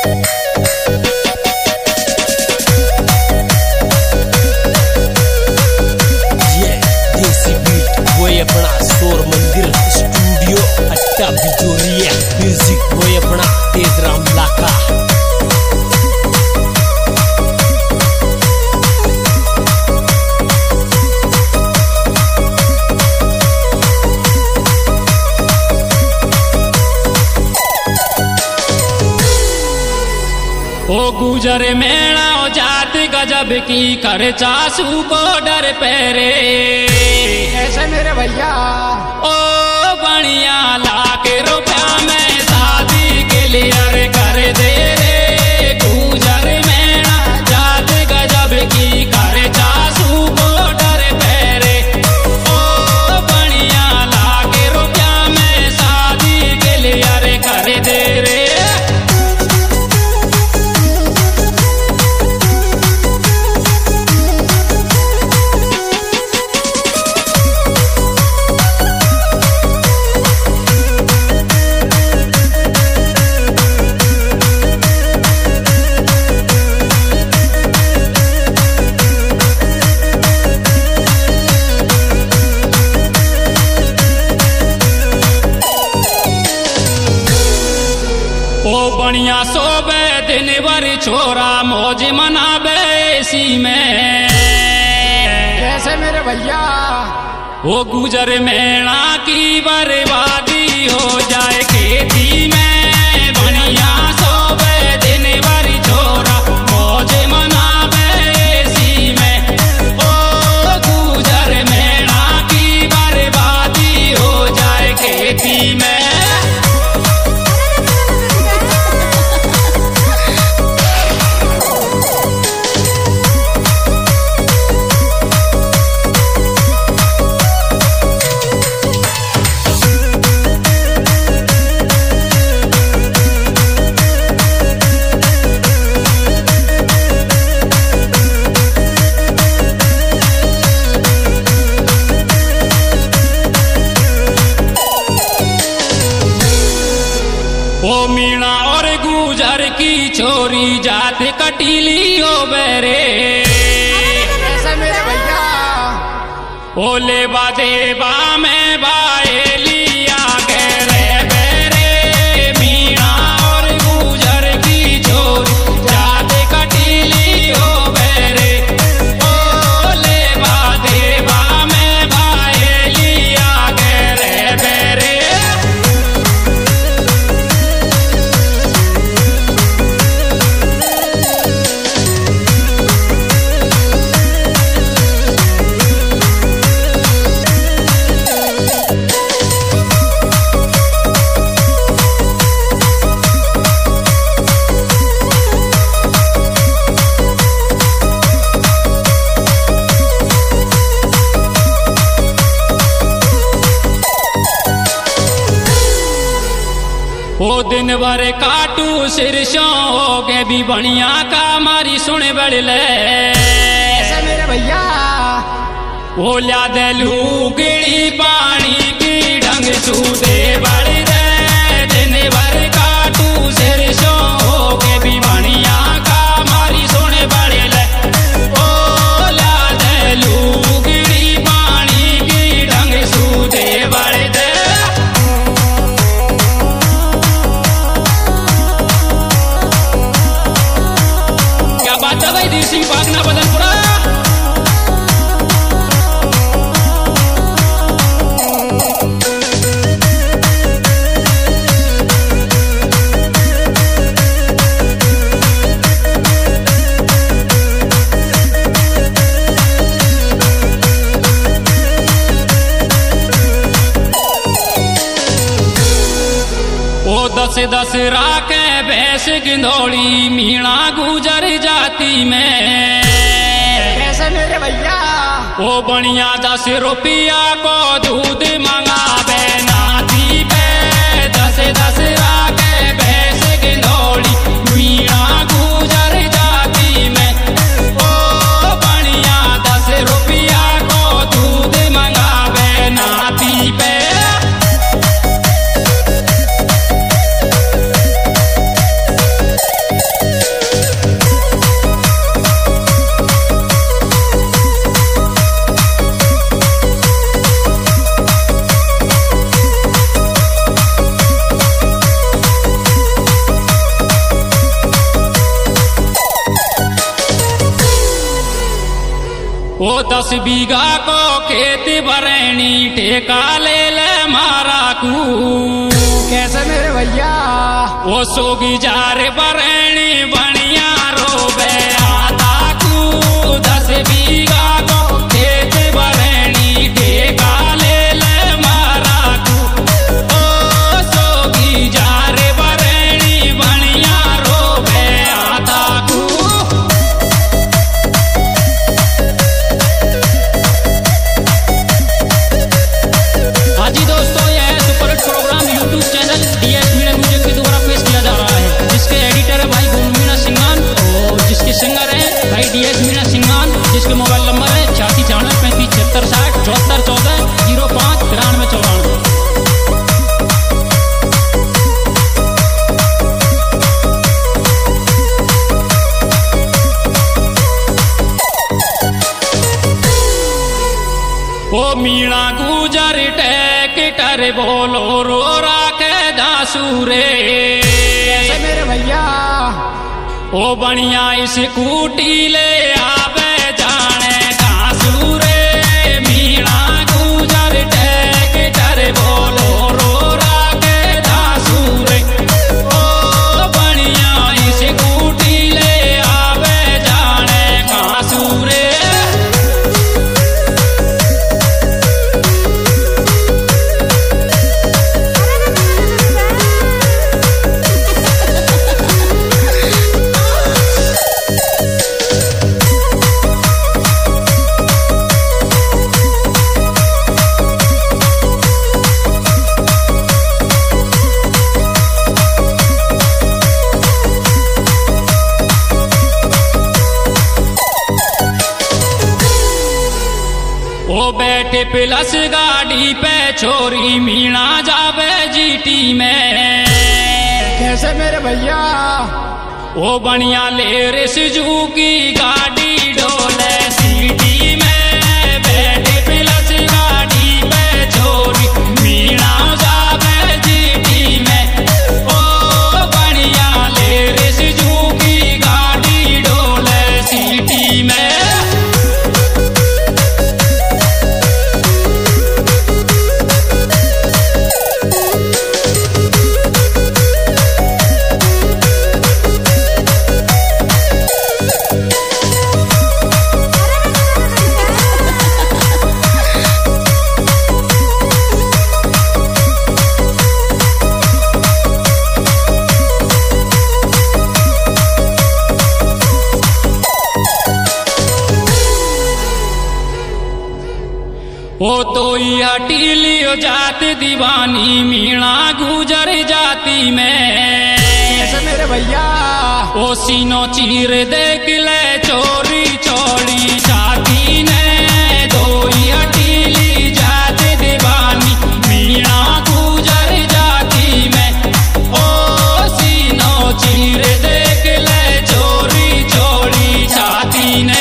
Music वो अपना तेज राम लाका। ओ गुजर मेला जात गजब की कर चासू को डर पेरे ऐसे मेरे भैया। ओ बढ़िया लाख रुपया में शादी के लिए कर दे रे। गुजर मेला जात गजब की कर चासू को डर पेरे। ओ बढ़िया लाख रुपया में शादी के लिए कर दे रे। ओ बढ़िया सोबे दिन भर छोरा मौज मनाबे इसी में ऐसे मेरे भैया। ओ गुजर मेला की बर्बादी हो जाए खेती में। बढ़िया सोबे दिन भर छोरा मौज मनाबे इसी में। ओ गुजर मेला की बर्बादी हो जाए खेती में। ओ मीणा और गुजर की छोरी जात कटीली हो बेरे ऐसे मेरे भैया। ओ लेबा देबा में बाएलिया गहरे बेरे। मीणा और गुजर की छोरी जात कटीली हो बेरे। ओ लेबा देबा में बाएलिया गहरे बेरे। ओ दिन भर काटू सिरसों हो के भी बढ़िया का मारी सुन बड़ ले ऐसे मेरे भैया। ओ ल्या दलू गिड़ी पानी की ढंग सूदे बड़ दे। दिन भर काटू सिरसों हो के भी बढ़िया का मारी सुन बड़ ले। ओ ल्या दलू गिड़ी पानी की ढंग सूदे बड़ दे। बात है भाई देसी बागना बदनपुरा। ओ 10-10 राखे भैंस गिंदोड़ी मीणा गुजर जाती में। ऐसे मेरे भैया। ओ बढ़िया 10 रुपया को दूध मंगावे नाती पे। 10-10 राखे भैंस गिंदोड़ी मीणा गुजर जाती में। ओ बढ़िया 10 रुपया को दूध मंगावे नाती पे। वो 10 बीघा को खेत बरैनी ठेका ले मारा कू। कैसे मेरे भैया? वो सोगी जार बरैनी बढ़िया रोबे आता कू। 10 बीघा को खेत बरैनी ठेका ले मारा कू। ओ सोगी जार बरैनी बढ़िया रोबे आता कू। हाँ जी दोस्तों, यह super hit programme YouTube channel DS media music के द्वारा पेश किया जा रहा है, जिसके एडिटर है भाई मीना सिंगान और जिसके सिंगर है भाई डीएस मीना सिंगान, जिसके मोबाइल नंबर है 86 35 76 60 74 14 05 93 94। ओ मीणा गुजर ट्रैक्टर बोलो रो राखे दासूरे। कैसे मेरे भैया? ओ बढ़िया स्कूटी ले आवे जाने दासूरे। मीणा गुजर ट्रैक्टर बोलो रो राखे दासूरे। ओ बढ़िया स्कूटी ले आवे जाने दासूरे। ओ बैठे प्लस गाड़ी पे छोरी मीणा जावे जीटी में। कैसे मेरे भैया? ओ बढ़िया ले रे सुजुकी गाड़ी डोले सीटी में। बैठे प्लस गाड़ी पे छोरी मीणा जावे जीटी में। ओ बढ़िया ले रे सुजुकी गाड़ी डोले सीटी में। ओ तो हटी लियो जात दीवानी मीणा गुजर जाती में। कैसे मेरे भैया? ओ सीनो चीर देख ले चोरी चोरी छाती ने। दो हटी ली जात दीवानी मीणा गुजर जाती में। ओ सीनो चीर देख ले चोरी चोरी छाती ने।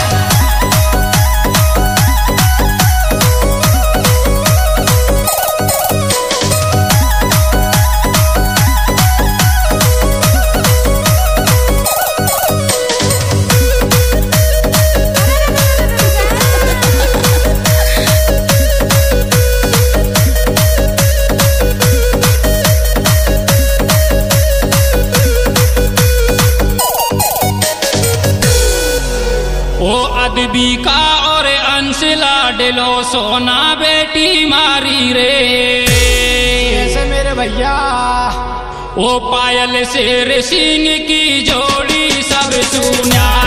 ओ अदबी का और अंश लाडलो सोना बेटी मारी रे। कैसे मेरे भैया? ओ पायल शेर सिंह की जोड़ी सब सुना